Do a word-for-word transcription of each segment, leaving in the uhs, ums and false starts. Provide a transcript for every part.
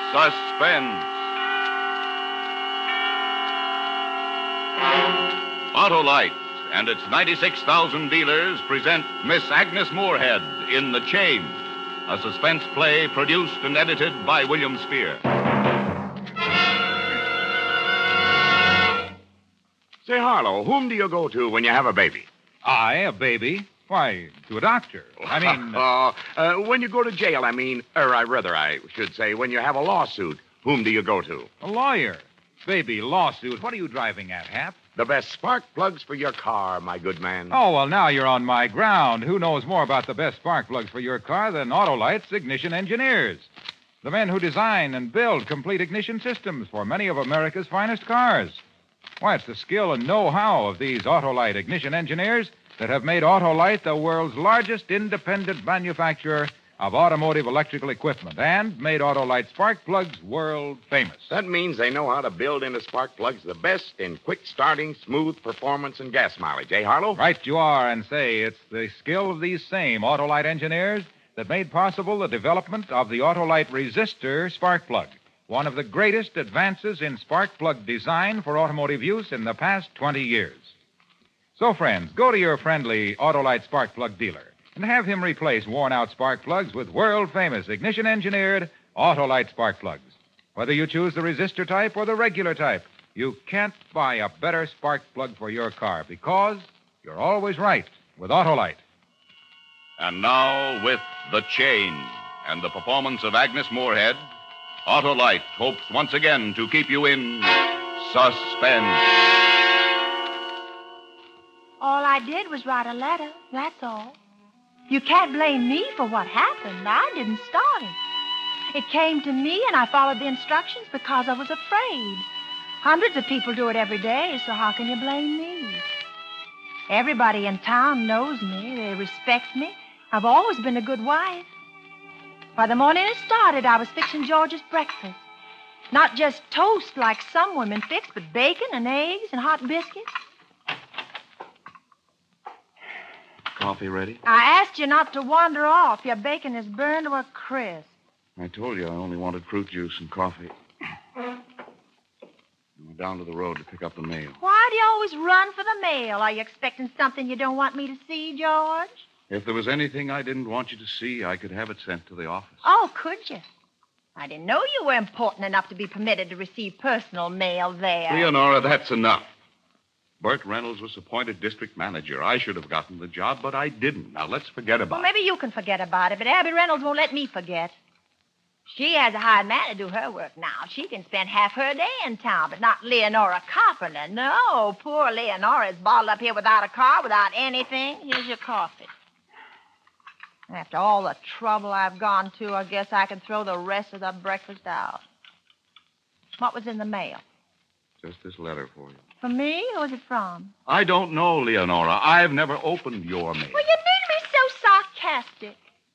Suspense. Autolite and its ninety-six thousand dealers present Miss Agnes Moorehead in The Chain, a suspense play produced and edited by William Spear. Say, Harlow, whom do you go to when you have a baby? I, a baby? Why, to a doctor. I mean... uh, uh, when you go to jail, I mean, or I rather, I should say, when you have a lawsuit, whom do you go to? A lawyer. Baby, lawsuit. What are you driving at, Hap? The best spark plugs for your car, my good man. Oh, well, now you're on my ground. Who knows more about the best spark plugs for your car than Autolite's ignition engineers? The men who design and build complete ignition systems for many of America's finest cars. Why, it's the skill and know-how of these Autolite ignition engineers that have made Autolite the world's largest independent manufacturer of automotive electrical equipment and made Autolite spark plugs world famous. That means they know how to build into spark plugs the best in quick starting, smooth performance, and gas mileage, eh, Harlow? Right you are, and say it's the skill of these same Autolite engineers that made possible the development of the Autolite resistor spark plug, one of the greatest advances in spark plug design for automotive use in the past twenty years. So, friends, go to your friendly Autolite spark plug dealer and have him replace worn-out spark plugs with world-famous ignition-engineered Autolite spark plugs. Whether you choose the resistor type or the regular type, you can't buy a better spark plug for your car because you're always right with Autolite. And now, with The Chain and the performance of Agnes Moorehead, Autolite hopes once again to keep you in suspense. All I did was write a letter, that's all. You can't blame me for what happened. I didn't start it. It came to me, and I followed the instructions because I was afraid. Hundreds of people do it every day, so how can you blame me? Everybody in town knows me. They respect me. I've always been a good wife. By the morning it started, I was fixing George's breakfast. Not just toast like some women fix, but bacon and eggs and hot biscuits. Coffee ready? I asked you not to wander off. Your bacon is burned to a crisp. I told you I only wanted fruit juice and coffee. I went down to the road to pick up the mail. Why do you always run for the mail? Are you expecting something you don't want me to see, George? If there was anything I didn't want you to see, I could have it sent to the office. Oh, could you? I didn't know you were important enough to be permitted to receive personal mail there. Leonora, that's enough. Burt Reynolds was appointed district manager. I should have gotten the job, but I didn't. Now, let's forget about well, it. Well, maybe you can forget about it, but Abby Reynolds won't let me forget. She has a hired man to do her work now. She can spend half her day in town, but not Leonora Carpenter. No, poor Leonora is bottled up here without a car, without anything. Here's your coffee. After all the trouble I've gone to, I guess I can throw the rest of the breakfast out. What was in the mail? Just this letter for you. For me? Who's it from? I don't know, Leonora. I've never opened your mail. Well, you need to be so sarcastic.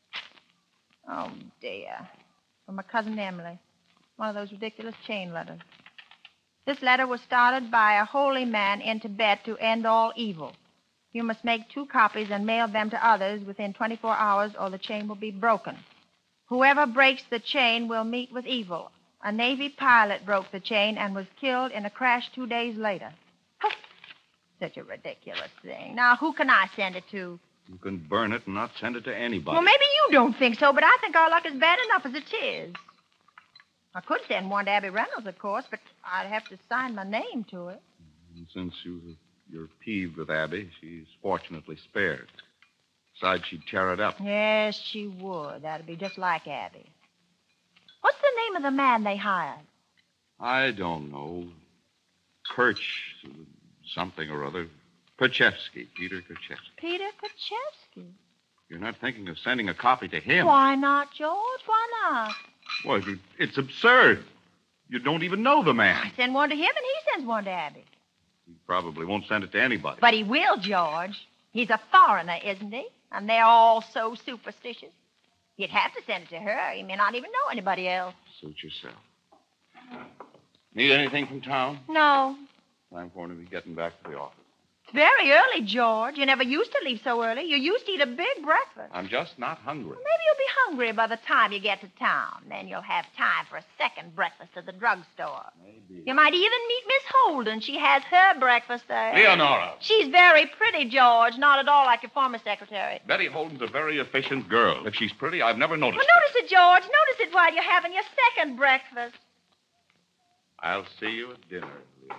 Oh, dear. From my cousin Emily. One of those ridiculous chain letters. This letter was started by a holy man in Tibet to end all evil. You must make two copies and mail them to others within twenty-four hours or the chain will be broken. Whoever breaks the chain will meet with evil. A Navy pilot broke the chain and was killed in a crash two days later. Such a ridiculous thing. Now, who can I send it to? You can burn it and not send it to anybody. Well, maybe you don't think so, but I think our luck is bad enough as it is. I could send one to Abby Reynolds, of course, but I'd have to sign my name to it. And since you, you're peeved with Abby, she's fortunately spared. Besides, she'd tear it up. Yes, she would. That'd be just like Abby. What's the name of the man they hired? I don't know. Kirch, something or other. Kerchevsky, Peter Kerchevsky. Peter Kerchevsky? You're not thinking of sending a copy to him? Why not, George? Why not? Well, it's absurd. You don't even know the man. I send one to him and he sends one to Abby. He probably won't send it to anybody. But he will, George. He's a foreigner, isn't he? And they're all so superstitious. He'd have to send it to her. He may not even know anybody else. Suit yourself. Need anything from town? No. Time for him to be getting back to the office. It's very early, George. You never used to leave so early. You used to eat a big breakfast. I'm just not hungry. Maybe you'll be hungry by the time you get to town. Then you'll have time for a second breakfast at the drugstore. Maybe. You might even meet Miss Holden. She has her breakfast there. Leonora. She's very pretty, George. Not at all like your former secretary. Betty Holden's a very efficient girl. If she's pretty, I've never noticed Well, it. notice it, George. Notice it while you're having your second breakfast. I'll see you at dinner, Leonora.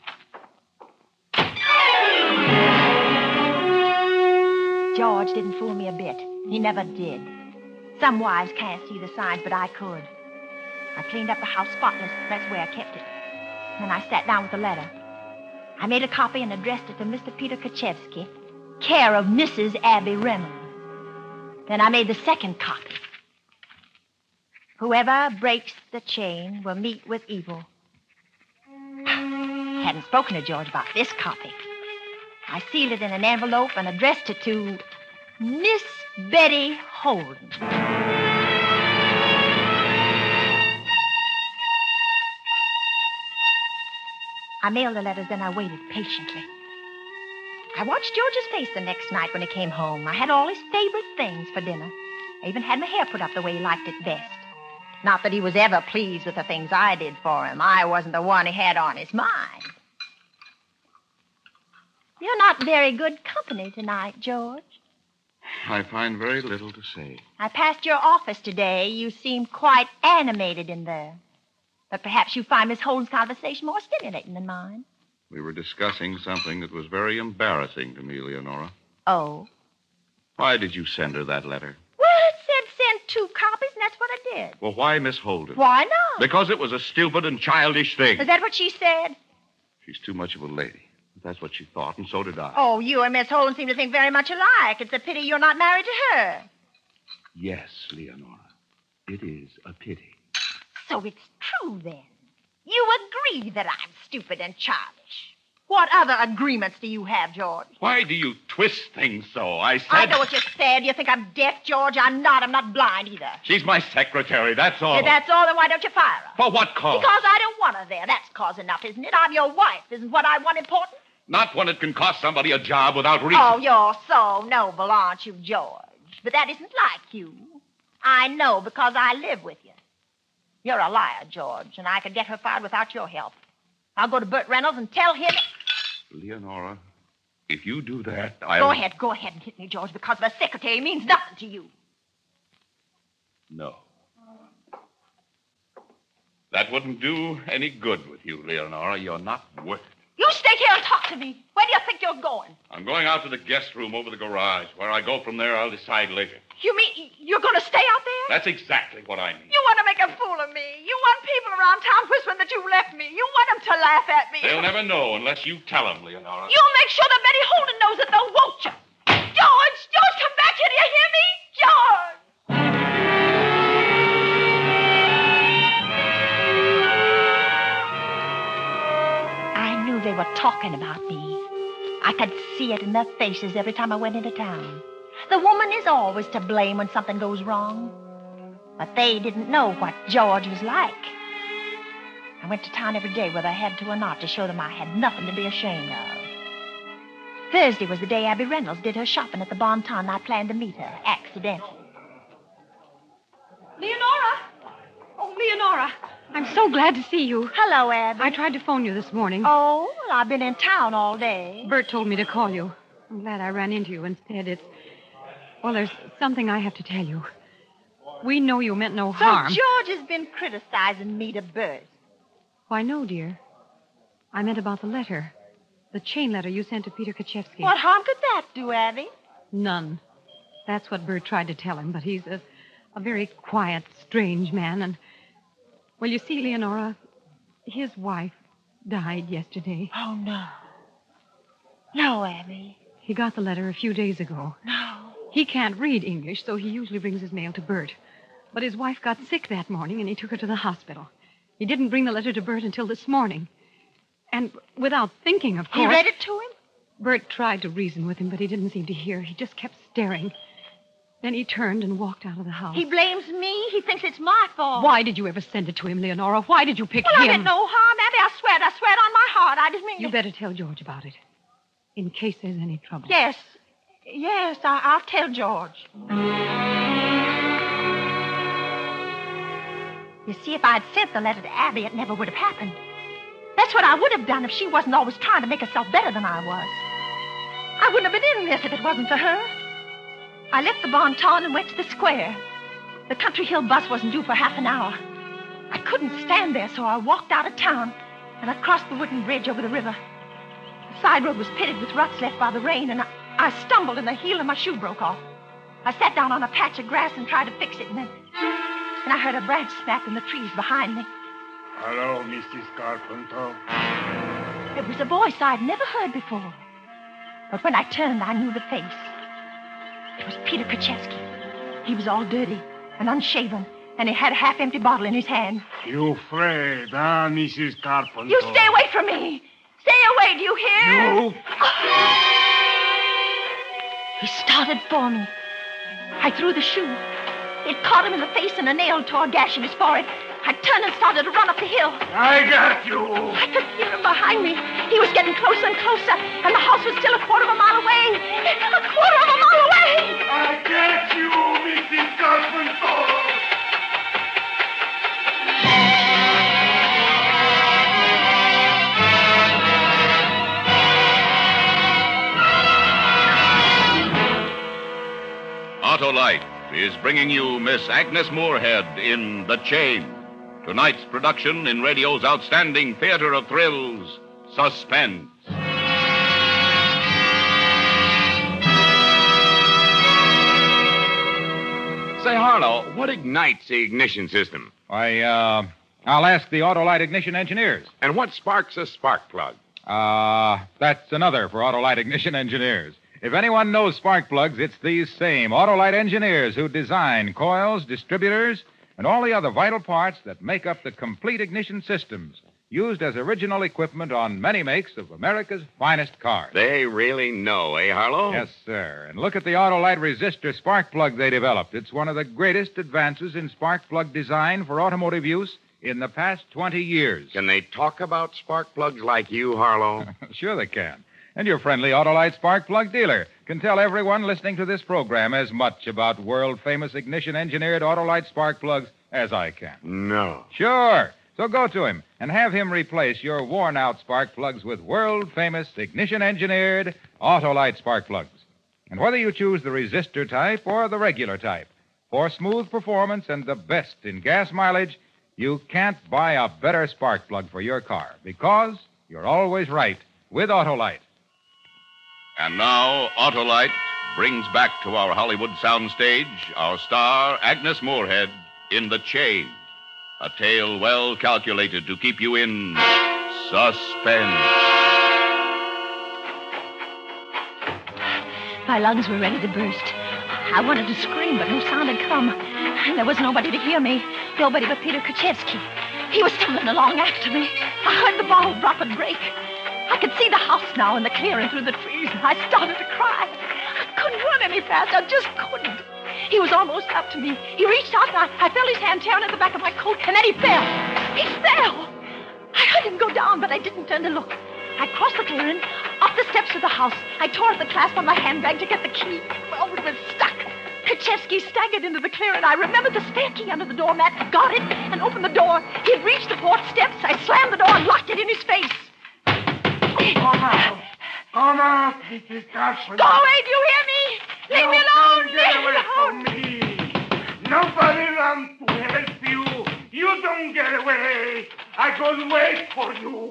George didn't fool me a bit. He never did. Some wives can't see the signs, but I could. I cleaned up the house spotless. That's where I kept it. Then I sat down with the letter. I made a copy and addressed it to Mister Peter Kaczewski, care of Missus Abby Reynolds. Then I made the second copy. Whoever breaks the chain will meet with evil. Hadn't spoken to George about this copy. I sealed it in an envelope and addressed it to Miss Betty Holden. I mailed the letters, then I waited patiently. I watched George's face the next night when he came home. I had all his favorite things for dinner. I even had my hair put up the way he liked it best. Not that he was ever pleased with the things I did for him. I wasn't the one he had on his mind. You're not very good company tonight, George. I find very little to say. I passed your office today. You seemed quite animated in there. But perhaps you find Miss Holden's conversation more stimulating than mine. We were discussing something that was very embarrassing to me, Leonora. Oh? Why did you send her that letter? Well, it said send two copies, and that's what I did. Well, why Miss Holden? Why not? Because it was a stupid and childish thing. Is that what she said? She's too much of a lady. That's what she thought, and so did I. Oh, you and Miss Holden seem to think very much alike. It's a pity you're not married to her. Yes, Leonora. It is a pity. So it's true, then. You agree that I'm stupid and childish. What other agreements do you have, George? Why do you twist things so? I said... I know what you said. You think I'm deaf, George? I'm not. I'm not blind either. She's my secretary, that's all. If that's all, then why don't you fire her? For what cause? Because I don't want her there. That's cause enough, isn't it? I'm your wife. Isn't what I want important? Not when it can cost somebody a job without reason. Oh, you're so noble, aren't you, George? But that isn't like you. I know because I live with you. You're a liar, George, and I could get her fired without your help. I'll go to Burt Reynolds and tell him... Leonora, if you do that, I'll... Go ahead, go ahead and hit me, George, because the secretary means nothing to you. No. That wouldn't do any good with you, Leonora. You're not worth it. You stay here and talk to me. Where do you think you're going? I'm going out to the guest room over the garage. Where I go from there, I'll decide later. You mean you're going to stay out there? That's exactly what I mean. You want to make a fool of me. You want people around town whispering that you left me. You want them to laugh at me. They'll never know unless you tell them, Leonora. You'll make sure that Betty Holden knows it, though, won't you? George! George, come back here. Do you hear me? George! I knew they were talking about me. I could see it in their faces every time I went into town. The woman is always to blame when something goes wrong. But they didn't know what George was like. I went to town every day, whether I had to or not, to show them I had nothing to be ashamed of. Thursday was the day Abby Reynolds did her shopping at the Bon Ton, and I planned to meet her, accidentally. Leonora! Oh, Leonora, I'm so glad to see you. Hello, Abby. I tried to phone you this morning. Oh, well, I've been in town all day. Bert told me to call you. I'm glad I ran into you instead. It's... Well, there's something I have to tell you. We know you meant no So harm. George has been criticizing me to Bert. Why, no, dear. I meant about the letter. The chain letter you sent to Peter Kaczewski. What harm could that do, Abby? None. That's what Bert tried to tell him, but he's a, a very quiet, strange man, and... Well, you see, Leonora, his wife died yesterday. Oh, no. No, Abby. He got the letter a few days ago. No. He can't read English, so he usually brings his mail to Bert. But his wife got sick that morning, and he took her to the hospital. He didn't bring the letter to Bert until this morning. And without thinking, of course... He read it to him? Bert tried to reason with him, but he didn't seem to hear. He just kept staring. Then he turned and walked out of the house. He blames me. He thinks it's my fault. Why did you ever send it to him, Leonora? Why did you pick well, him? I meant no harm, Abby. I swear it. I swear it on my heart. I just mean... You better tell George about it. in case there's any trouble. Yes. Yes, I- I'll tell George. You see, if I'd sent the letter to Abby, it never would have happened. That's what I would have done if she wasn't always trying to make herself better than I was. I wouldn't have been in this if it wasn't for her. I left the Bon Ton and went to the square. The Country Hill bus wasn't due for half an hour. I couldn't stand there, so I walked out of town, and I crossed the wooden bridge over the river. The side road was pitted with ruts left by the rain, and I, I stumbled and the heel of my shoe broke off. I sat down on a patch of grass and tried to fix it, and then, and I heard a branch snap in the trees behind me. Hello, Missus Carpenter. It was a voice I'd never heard before. But when I turned, I knew the face. It was Peter Kaczewski. He was all dirty and unshaven, and he had a half-empty bottle in his hand. You afraid, huh, Missus Carpenter? You stay away from me! Stay away, do you hear? You? He started for me. I threw the shoe. It caught him in the face, and a nail tore a gash in his forehead. I turned and started to run up the hill. I got you. I could hear him behind me. He was getting closer and closer, and the house was still a quarter of a mile away. A quarter of a mile away! I got you, Missus Carpenter. Autolite is bringing you Miss Agnes Moorehead in The Chain. Tonight's production in radio's outstanding theater of thrills, Suspense. Say, Harlow, what ignites the ignition system? I, uh, I'll ask the Autolite ignition engineers. And what sparks a spark plug? Uh, that's another for Autolite ignition engineers. If anyone knows spark plugs, it's these same Autolite engineers who design coils, distributors, and all the other vital parts that make up the complete ignition systems used as original equipment on many makes of America's finest cars. They really know, eh, Harlow? Yes, sir. And look at the Autolite resistor spark plug they developed. It's one of the greatest advances in spark plug design for automotive use in the past twenty years. Can they talk about spark plugs like you, Harlow? Sure they can. And your friendly Autolite spark plug dealer can tell everyone listening to this program as much about world-famous ignition-engineered Autolite spark plugs as I can. No. Sure. So go to him and have him replace your worn-out spark plugs with world-famous ignition-engineered Autolite spark plugs. And whether you choose the resistor type or the regular type, for smooth performance and the best in gas mileage, you can't buy a better spark plug for your car because you're always right with Autolite. And now, Autolite brings back to our Hollywood soundstage our star, Agnes Moorehead, in The Chain, a tale well calculated to keep you in suspense. My lungs were ready to burst. I wanted to scream, but no sound had come. And there was nobody to hear me. Nobody but Peter Kaczewski. He was stumbling along after me. I heard the bottle drop and break. I could see the house now in the clearing through the trees, and I started to cry. I couldn't run any faster. I just couldn't. He was almost up to me. He reached out, and I, I felt his hand tearing at the back of my coat, and then he fell. He fell. I heard him go down, but I didn't turn to look. I crossed the clearing, up the steps of the house. I tore at the clasp on my handbag to get the key. Oh, it was stuck. Kaczewski staggered into the clearing. I remembered the spare key under the doormat, got it, and opened the door. He'd reached the porch steps. I slammed the door and locked it in his face. Come out. Come out, Missus Carpenter. Go away, do you hear me? Leave You me alone. can't Leave get me away alone. from me. Nobody runs to help you. You don't get away. I go wait for you.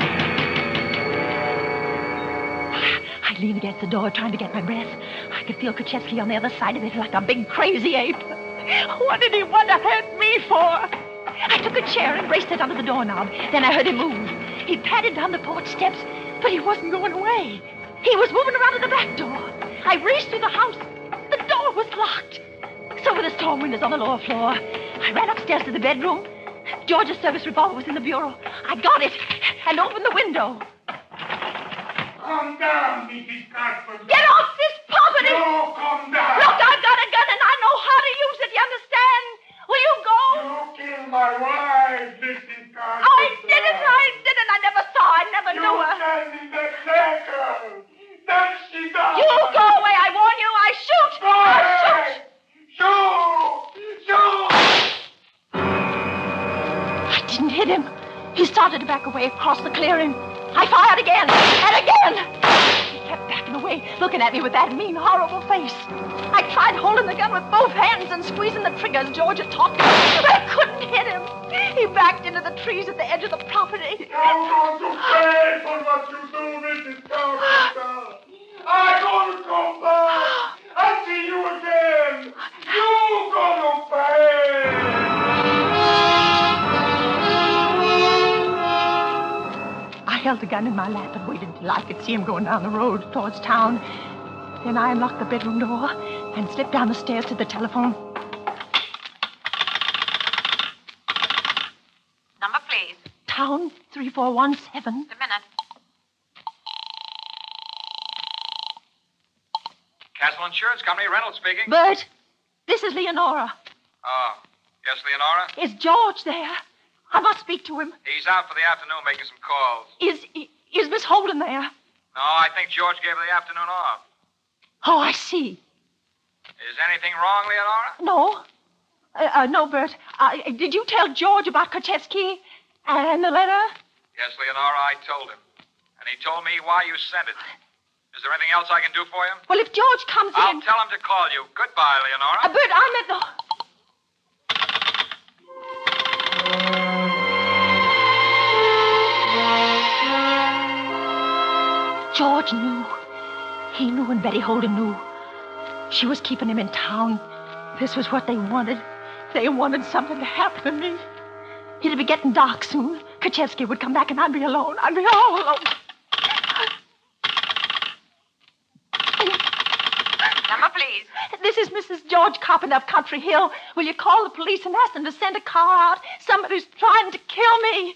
I leaned against the door, trying to get my breath. I could feel Kaczewski on the other side of it like a big crazy ape. What did he want to hurt me for? I took a chair and braced it under the doorknob. Then I heard him move. He padded down the porch steps, but he wasn't going away. He was moving around to the back door. I raced through the house. The door was locked. So were the storm windows on the lower floor. I ran upstairs to the bedroom. George's service revolver was in the bureau. I got it and opened the window. Calm down, Missus Carpenter. Get off this property! No, calm down. Look, I've got a gun and I know how to use it, you understand? Will you go? You killed my wife, Missus Carpenter. Oh, I didn't, I didn't. I never saw, I never You knew her. sent me that letter. back away across the clearing. I fired again and again. He kept backing away, looking at me with that mean, horrible face. I tried holding the gun with both hands and squeezing the trigger as George had taught me, but I couldn't hit him. He backed into the trees at the edge of the property. I'm going to pay for what you do, Missus Carpenter. I'm going to come back. I'll see you again. You're going to pay. I held the gun in my lap and waited till I could see him going down the road towards town. Then I unlocked the bedroom door and slipped down the stairs to the telephone. Number, please. Town three four one seven. A minute. Castle Insurance Company, Reynolds speaking. Bert, this is Leonora. Oh, yes, Leonora? Is George there? I must speak to him. He's out for the afternoon making some calls. Is is Miss Holden there? No, I think George gave her the afternoon off. Oh, I see. Is anything wrong, Leonora? No. Uh, uh, no, Bert. Uh, did you tell George about Kochevsky and the letter? Yes, Leonora, I told him. And he told me why you sent it. Is there anything else I can do for you? Well, if George comes I'll in... tell him to call you. Goodbye, Leonora. Uh, Bert, I meant the... George knew. He knew and Betty Holden knew. She was keeping him in town. This was what they wanted. They wanted something to happen to me. It'd be getting dark soon. Kochevsky would come back and I'd be alone. I'd be all alone. Number, please. This is Missus George Carpenter of Country Hill. Will you call the police and ask them to send a car out? Somebody's trying to kill me.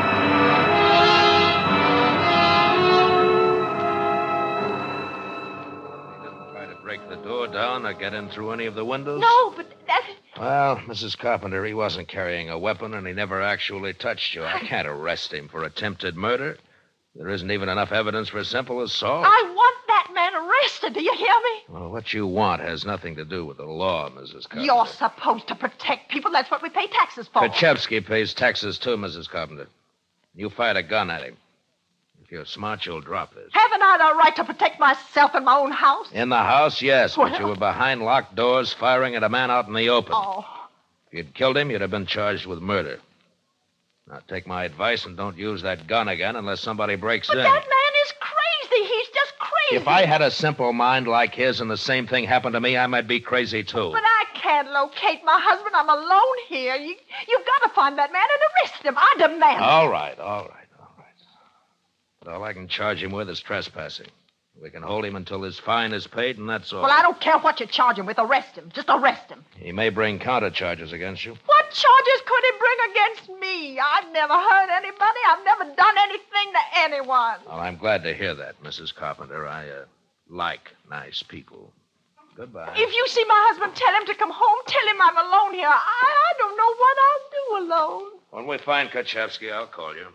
Break the door down or get in through any of the windows? No, but that... Well, Missus Carpenter, he wasn't carrying a weapon and he never actually touched you. I can't arrest him for attempted murder. There isn't even enough evidence for simple assault. I want that man arrested. Do you hear me? Well, what you want has nothing to do with the law, Missus Carpenter. You're supposed to protect people. That's what we pay taxes for. Kochevsky pays taxes too, Missus Carpenter. You fired a gun at him. If you're smart, you'll drop this. Haven't I the right to protect myself in my own house? In the house, yes, Well... but you were behind locked doors firing at a man out in the open. Oh. If you'd killed him, you'd have been charged with murder. Now, take my advice and don't use that gun again unless somebody breaks But in. that man is crazy. He's just crazy. If I had a simple mind like his and the same thing happened to me, I might be crazy, too. But I can't locate my husband. I'm alone here. You, you've got to find that man and arrest him. I demand it. All right, all right, all right. But all I can charge him with is trespassing. We can hold him until his fine is paid, and that's all. Well, I don't care what you charge him with. Arrest him. Just arrest him. He may bring counter charges against you. What charges could he bring against me? I've never hurt anybody. I've never done anything to anyone. Well, I'm glad to hear that, Missus Carpenter. I, uh, like nice people. Goodbye. If you see my husband, tell him to come home. Tell him I'm alone here. I, I don't know what I'll do alone. When we find Kochevsky, I'll call you.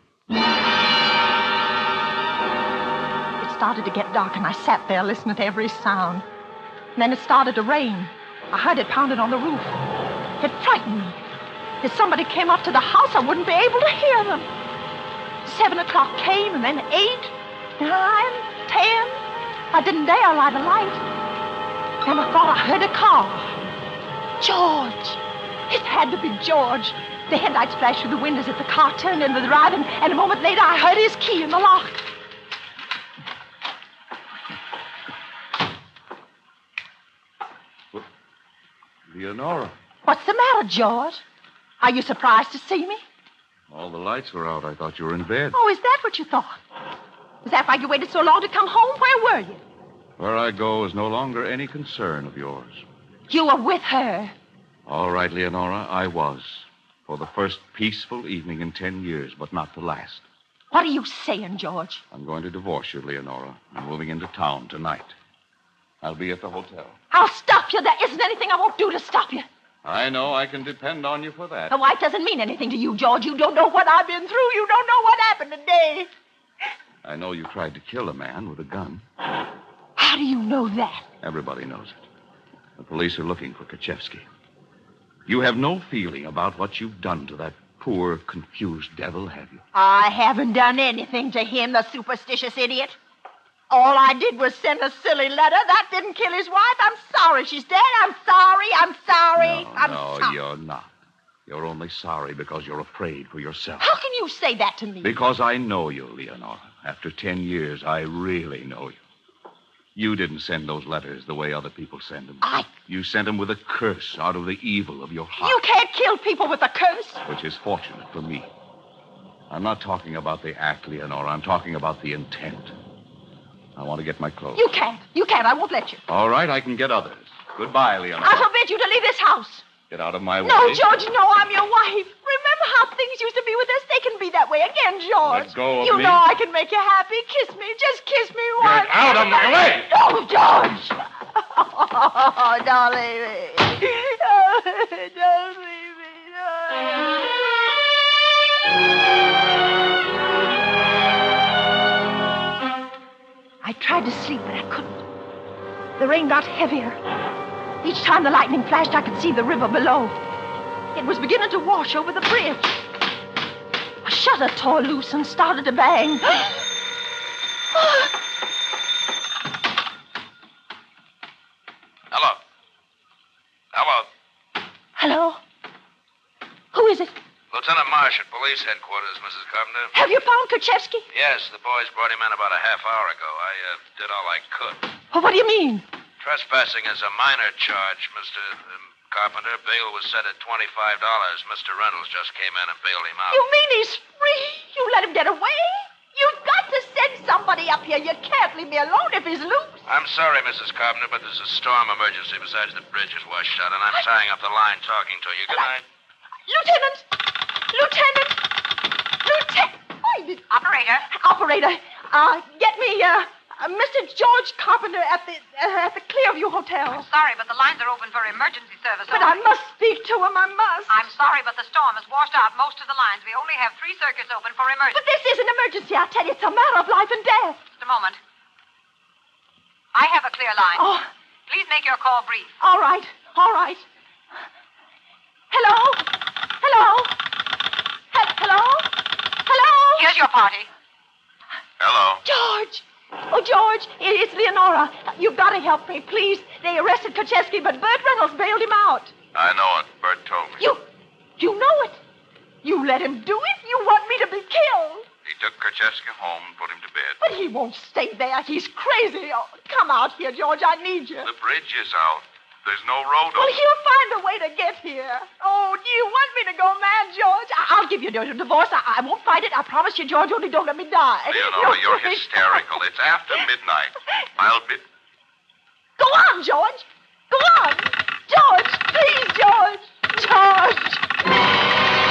It started to get dark, and I sat there listening to every sound. And then it started to rain. I heard it pounding on the roof. It frightened me. If somebody came up to the house, I wouldn't be able to hear them. Seven o'clock came, and then eight, nine, ten. I didn't dare light a light. Then I thought I heard a car. George. It had to be George. The headlights flashed through the windows as the car turned into the drive, and, and a moment later I heard his key in the lock. Leonora, What's the matter, George? Are you surprised to see me? all the lights were out. I thought you were in bed. Oh, is that what you thought? Is that why you waited so long to come home? Where were you? Where I go is no longer any concern of yours. You were with her. All right, Leonora, I was. For the first peaceful evening in ten years, but not the last. What are you saying, George? I'm going to divorce you, Leonora. I'm moving into town tonight. I'll be at the hotel. I'll stop you. There isn't anything I won't do to stop you. I know I can depend on you for that. The wife doesn't mean anything to you, George. You don't know what I've been through. You don't know what happened today. I know you tried to kill a man with a gun. How do you know that? Everybody knows it. The police are looking for Kochevsky. You have no feeling about what you've done to that poor, confused devil, have you? I haven't done anything to him, the superstitious idiot. All I did was send a silly letter. That didn't kill his wife. I'm sorry she's dead. I'm sorry. I'm sorry. No, I'm no, sorry. you're not. You're only sorry because you're afraid for yourself. How can you say that to me? Because I know you, Leonora. After ten years, I really know you. You didn't send those letters the way other people send them. I... You sent them with a curse out of the evil of your heart. You can't kill people with a curse. Which is fortunate for me. I'm not talking about the act, Leonora. I'm talking about the intent. I want to get my clothes. You can't. You can't. I won't let you. All right, I can get others. Goodbye, Leonora. I forbid you to leave this house. Get out of my way. No, George, no, I'm your wife. Remember how things used to be with us? They can be that way again, George. Let go of you me. You know I can make you happy. Kiss me. Just kiss me once. Get out of my way. No, George. Oh, don't leave me. Oh, don't leave me. No. I tried to sleep, but I couldn't. The rain got heavier. Each time the lightning flashed, I could see the river below. It was beginning to wash over the bridge. A shutter tore loose and started to bang. Hello. Hello. Hello? Who is it? Lieutenant Marsh at police headquarters, Missus Carpenter. Have you found Kerchevsky? Yes, the boys brought him in about a half hour ago. I uh, did all I could. Well, what do you mean? Trespassing is a minor charge, Mister Um, Carpenter. Bail was set at twenty-five dollars. Mister Reynolds just came in and bailed him out. You mean he's free? You let him get away? You've got to send somebody up here. You can't leave me alone if he's loose. I'm sorry, Missus Carpenter, but there's a storm emergency. Besides, the bridge is washed out, and I'm tying up the line talking to you. Good night. Lieutenant! Lieutenant! Lieutenant! Oh, you- Operator. Operator, uh, get me, uh, uh, Mister George Carpenter at the uh, at the Clearview Hotel. I'm sorry, but the lines are open for emergency service. But I only. must speak to him. I must. I'm sorry, but the storm has washed out most of the lines. We only have three circuits open for But emergency. this is an emergency. I tell you, it's a matter of life and death. Just a moment. I have a clear line. Oh, Please make your call brief. all right, all right. Hello? Hello? He- hello? Hello? Here's your party. Hello. George! Oh, George, i- it's Leonora. You've got to help me, please. They arrested Kerchevsky, but Bert Reynolds bailed him out. I know it. Bert told me. You, you know it. You let him do it? You want me to be killed? He took Kerchevsky home and put him to bed. But he won't stay there. He's crazy. Oh, come out here, George. I need you. The bridge is out. There's no road Well, open. he'll find a way to get here. Oh, do you want me to go mad, George? I- I'll give you a divorce. I-, I won't fight it. I promise you, George. Only don't let me die. Leonora, you're please. hysterical. It's after midnight. I'll be... Go on, George. Go on. George, please, George. George.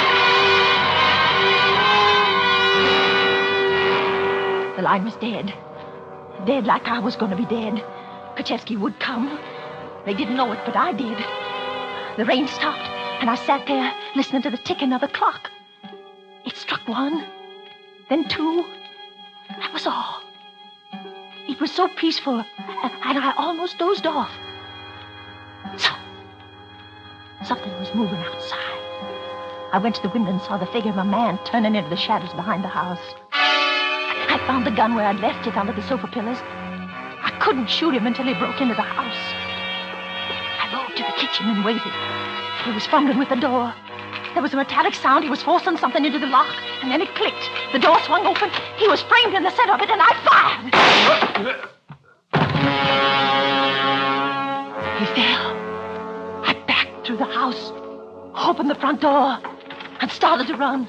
The line was dead. Dead like I was going to be dead. Kerchevsky would come. They didn't know it, but I did. The rain stopped, and I sat there listening to the ticking of the clock. It struck one, then two. That was all. It was so peaceful, and I almost dozed off. So, something was moving outside. I went to the window and saw the figure of a man turning into the shadows behind the house. I found the gun where I'd left it under the sofa pillars. I couldn't shoot him until he broke into the house. I rode to the kitchen and waited. He was fumbling with the door. There was a metallic sound. He was forcing something into the lock, and then it clicked. The door swung open. He was framed in the center of it, and I fired. He fell. I backed through the house, opened the front door, and started to run.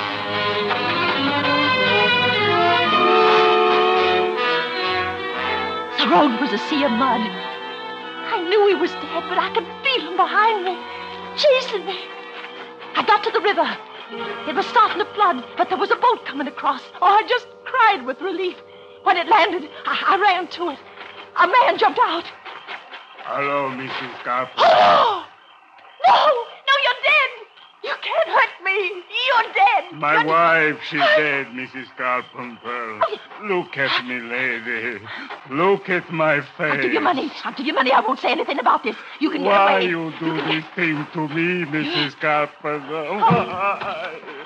The road was a sea of mud. I knew he was dead, but I could feel him behind me, chasing me. I got to the river. It was starting to flood, but there was a boat coming across. Oh, I just cried with relief. When it landed, I, I ran to it. A man jumped out. Hello, Missus Carpenter. Oh! No! No, you're dead! You can't hurt me! You're dead! My You're- wife, she's dead, Missus Carpenter. Look at me, lady. Look at my face. I'll give you money. I'll give you money. I won't say anything about this. You can get Why away. you do this thing to me, Missus Carpenter? Why?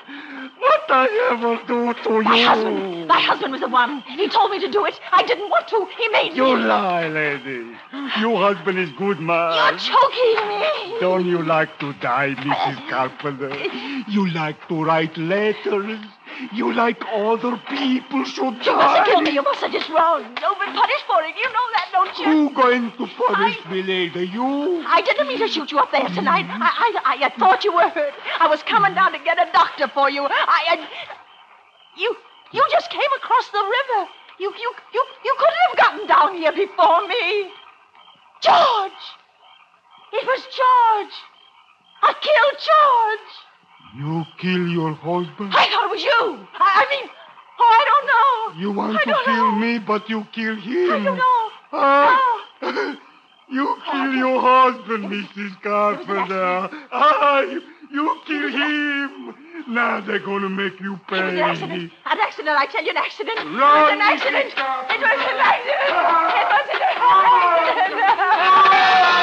I ever do to you? My husband. My husband was the one. He told me to do it. I didn't want to. He made me. You lie, lady. Your husband is good man. You're choking me. Don't you like to die, Missus Carpenter? You like to write letters. You like other people should die. You mustn't kill me. You mustn't. It's wrong. You'll be punished for it. You know that, don't you? Who going to punish I... me, lady? You? I didn't mean to shoot you up there tonight. I, I, I thought you were hurt. I was coming down to get a doctor for you. I, I you, you just came across the river. You, you, you, you couldn't have gotten down here before me. George! It was George. I killed George. You kill your husband? I thought it was you. I, I mean, oh, I don't know. You want I to don't kill know. me, but you kill him. I don't know. Ah, Oh. you kill your husband, Missus Carpenter. Ah, you, you kill him. Now they're going to make you pay. It was an accident. An accident. I tell you, an accident. Run, it was an Missus accident. It Carpenter. was an accident. It was an accident.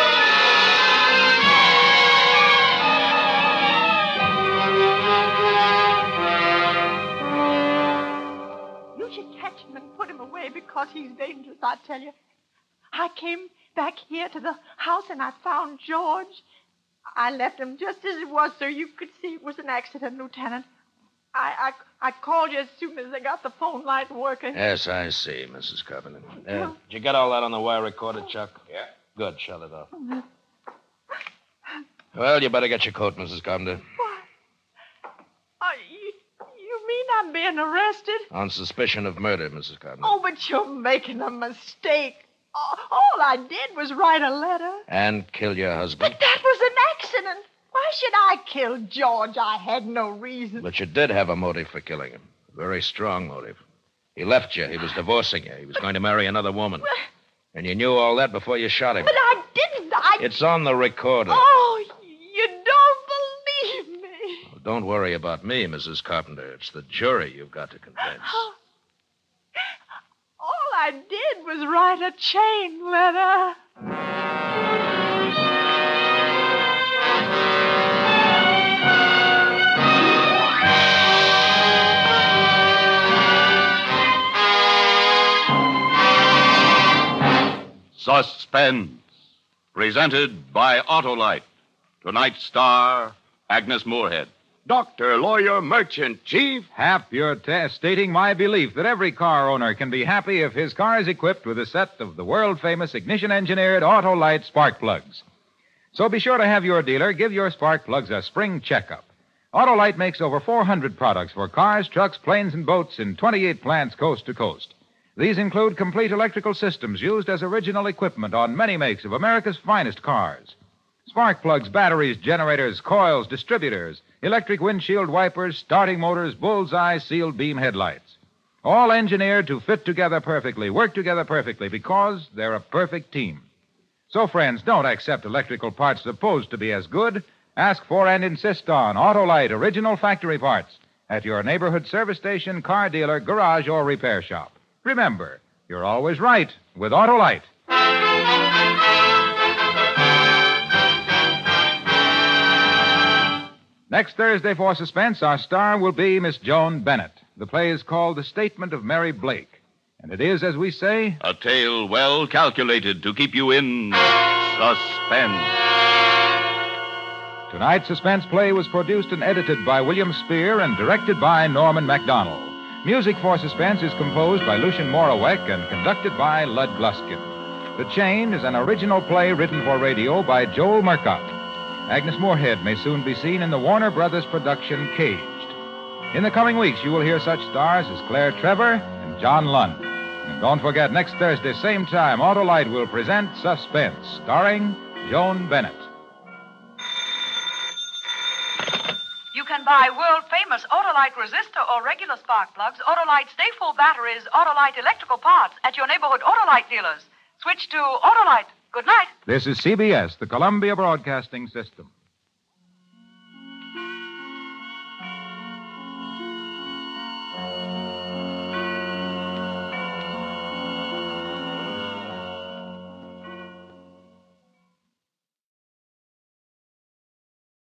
You should catch him and put him away because he's dangerous, I tell you. I came back here to the house and I found George. I left him just as it was so you could see it was an accident, Lieutenant. I, I, I called you as soon as they got the phone line working. Yes, I see, Missus Carpenter. Uh, did you get all that on the wire recorder, Chuck? Yeah. Good. Shut it off. Well, you better get your coat, Missus Carpenter. Uh, you, you mean I'm being arrested? On suspicion of murder, Missus Carpenter. Oh, but you're making a mistake. Oh, all I did was write a letter. And kill your husband. But that was an accident. Why should I kill George? I had no reason. But you did have a motive for killing him. A very strong motive. He left you. He was divorcing you. He was going to marry another woman. And you knew all that before you shot him. But I didn't. I... It's on the recorder. Oh, you don't believe me. Well, don't worry about me, Missus Carpenter. It's the jury you've got to convince. All I did was write a chain letter. Suspense. Presented by Autolite. Tonight's star, Agnes Moorehead. Doctor, lawyer, merchant, chief. Hap, you're t- stating my belief that every car owner can be happy if his car is equipped with a set of the world-famous ignition-engineered Autolite spark plugs. So be sure to have your dealer give your spark plugs a spring checkup. Autolite makes over four hundred products for cars, trucks, planes, and boats in twenty-eight plants coast to coast. These include complete electrical systems used as original equipment on many makes of America's finest cars. Spark plugs, batteries, generators, coils, distributors, electric windshield wipers, starting motors, bullseye, sealed beam headlights. All engineered to fit together perfectly, work together perfectly, because they're a perfect team. So, friends, don't accept electrical parts supposed to be as good. Ask for and insist on Autolite original factory parts at your neighborhood service station, car dealer, garage, or repair shop. Remember, you're always right with Autolite. Next Thursday for Suspense, our star will be Miss Joan Bennett. The play is called The Statement of Mary Blake. And it is, as we say, A tale well calculated to keep you in suspense. Tonight's suspense play was produced and edited by William Spear and directed by Norman MacDonald. Music for Suspense is composed by Lucien Morawek and conducted by Lud Gluskin. The Chain is an original play written for radio by Joel Murcott. Agnes Moorehead may soon be seen in the Warner Brothers production Caged. In the coming weeks, you will hear such stars as Claire Trevor and John Lund. And don't forget, next Thursday, same time, Autolite will present Suspense, starring Joan Bennett. You can buy world-famous Autolite resistor or regular spark plugs, Autolite stay-full batteries, Autolite electrical parts at your neighborhood Autolite dealers. Switch to Autolite. Good night. This is C B S, the Columbia Broadcasting System.